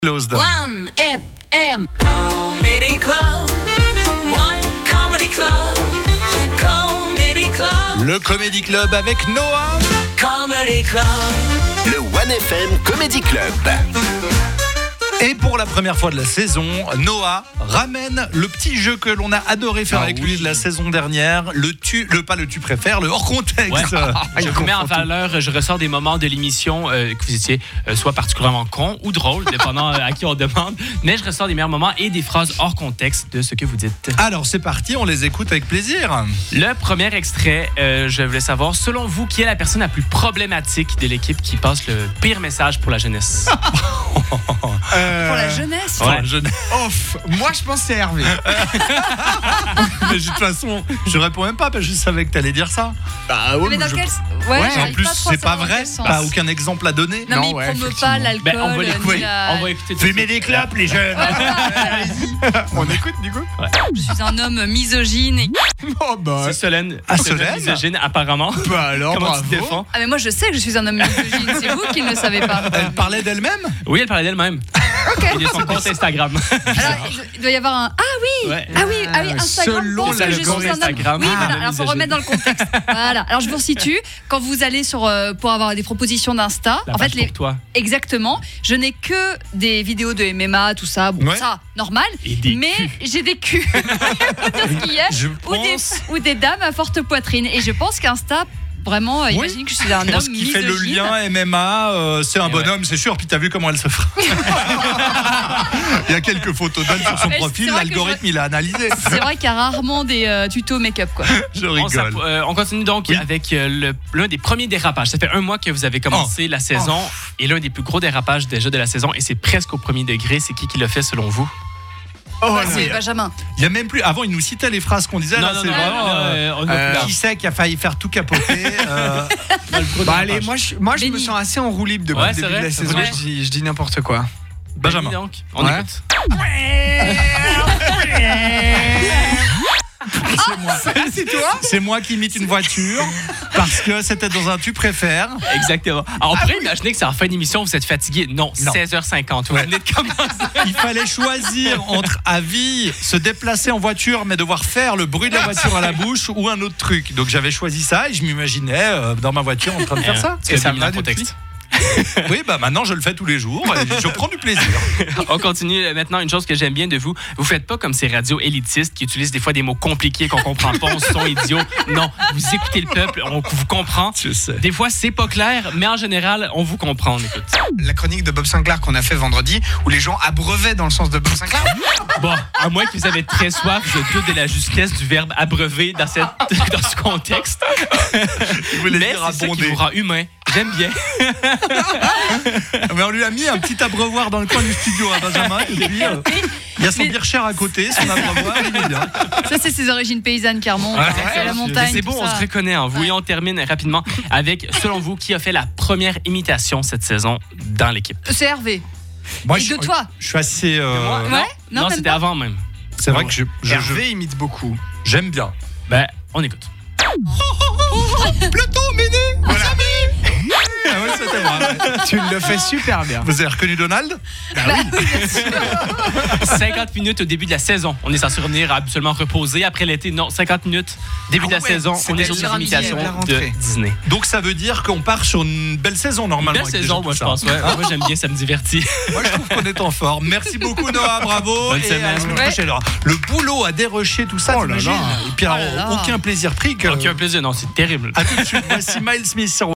Closed. 1FM Comedy Club. One Comedy Club. Comedy Club. Le Comedy Club avec Noah. Comedy Club. Le 1FM Comedy Club. Et pour la première fois de la saison, Noah ramène le petit jeu que l'on a adoré faire avec lui de la saison dernière, pas le tu préfères, le hors contexte. Je vous mets en valeur, je ressors des moments de l'émission que vous étiez soit particulièrement con ou drôle, dépendant à qui on demande, mais je ressors des meilleurs moments et des phrases hors contexte de ce que vous dites. Alors c'est parti, on les écoute avec plaisir. Le premier extrait, je voulais savoir, selon vous, qui est la personne la plus problématique de l'équipe qui passe le pire message pour la jeunesse? Pour la jeunesse. Ouais. Off. Moi, je pense que c'est Hervé. Mais de toute façon, je réponds même pas parce que je savais que t'allais dire ça. Bah Mais dans quel... En j'arrive plus, pas trop à c'est pas savoir dans vrai, quel sens. pas aucun exemple à donner. Non, mais il ouais, promeut effectivement. pas l'alcool. Ben, on va l'écouter. ni la- On va écouter. Fumez des clopes, les jeunes. On écoute du coup. Je suis un homme misogyne. Et... Oh bah. C'est Solène. Ah, C'est Solène? misogyne, apparemment. Bah alors, Comment bravo. tu te défends? Ah, mais moi, je sais que je suis un homme misogyne. C'est vous qui ne le savez pas. Elle parlait d'elle-même. Oui, elle parlait d'elle-même. Ok. Et de son compte Instagram. Alors, il doit y avoir un. Ah oui, Ouais. ah oui, Instagram. Selon pense que je suis un homme. l'algorithme Oui, Instagram. voilà. Alors, faut remettre dans le contexte. Voilà. Alors, je vous resitue. Quand vous allez pour avoir des propositions d'Insta, La en page fait, pour toi. exactement, je n'ai que des vidéos de MMA, tout ça. Bon, Ouais. ça, normal. Et des Mais culs. j'ai des culs. Faut dire ce qu'il y a. Je Ou des dames à forte poitrine. Et je pense qu'Insta, vraiment, imagine que je suis un Je homme pense qu'il fait le misogyne. lien MMA, c'est un Et bonhomme, c'est sûr. Puis t'as vu comment elle se fera. Il y a quelques photos d'elle sur son Mais profil, c'est vrai que l'algorithme il a analysé. C'est vrai qu'il y a rarement des tutos make-up, quoi. Je rigole. On continue donc avec l'un des premiers dérapages. Ça fait un mois que vous avez commencé la saison et l'un des plus gros dérapages déjà de la saison et c'est presque au premier degré. C'est qui l'a fait selon vous? Oh, Bah, non, c'est il y a- Benjamin. il y a même plus. Avant, il nous citait les phrases qu'on disait. Là, c'est vraiment. on est plus Qui c'est qui a failli faire tout capoter Bah allez, moi je me Béni. sens assez en roue libre depuis Ouais, le c'est début de vrai, la c'est saison. vrai. Je dis n'importe quoi. Benjamin. Donc, on Ouais. écoute. C'est toi? C'est moi qui imite une voiture parce que c'était dans un tu préfères. Exactement. Alors, on pourrait imaginer que c'est en fin d'émission, vous êtes fatigué. Non, Non. 16h50. Vous venez de commencer. Il fallait choisir entre à vie se déplacer en voiture mais devoir faire le bruit de la voiture à la bouche ou un autre truc. Donc j'avais choisi ça et je m'imaginais dans ma voiture en train de faire ça. Et ça ça me va dans le contexte. Oui, bah maintenant je le fais tous les jours et je prends du plaisir. On continue maintenant. Une chose que j'aime bien de vous, vous faites pas comme ces radios élitistes qui utilisent des fois des mots compliqués qu'on comprend pas, on se sent idiot. Non, vous écoutez le peuple, on vous comprend. Je sais. Des fois, c'est pas clair, mais en général, on vous comprend. On écoute. La chronique de Bob Sinclair qu'on a fait vendredi où les gens abreuvaient dans le sens de Bob Sinclair. Bon, à moins que vous avez très soif, je doute de la justesse du verbe abreuver dans ce contexte. Je voulais Mais dire c'est ça qui abonder. vous rend humain. J'aime bien. Mais on lui a mis un petit abreuvoir dans le coin du studio à Benjamin. Et puis, il y a son bircher à côté, son abreuvoir, il est bien. Ça, c'est ses origines paysannes qui remontent. C'est la montagne. C'est tout bon, on ça. se reconnaît en vous. Et on termine rapidement avec, selon vous, qui a fait la première imitation cette saison dans l'équipe? C'est Hervé. Moi, Et de toi? Je suis assez. Moi? Ouais? Non, même c'était pas. avant même. C'est vrai que Hervé imite beaucoup. j'aime bien. Ben, on écoute. Plateau, Méné. Ah ouais, c'était moi. Tu le fais super bien. Vous avez reconnu Donald? Bah oui, bien sûr. 50 minutes au début de la saison. On est censé revenir absolument reposer après l'été. Non, 50 minutes. Début de la ouais, saison, on c'était est sur des sur un imitations billet, la de rentrée. Disney. Donc ça veut dire qu'on part sur une belle saison normalement. Belle avec déjà saison, tout moi, je ça. pense. Ouais. Moi, j'aime bien, ça me divertit. Moi, je trouve qu'on est en forme. Merci beaucoup, Noah. Bravo. Bonne et semaine. à la semaine Ouais. prochaine. Alors, le boulot à dérocher, tout ça, Oh là t'imagines? là. Et puis, alors, Oh là là. aucun plaisir pris que. Aucun plaisir, non, c'est terrible. À tout de suite. Voici Miles Smith sur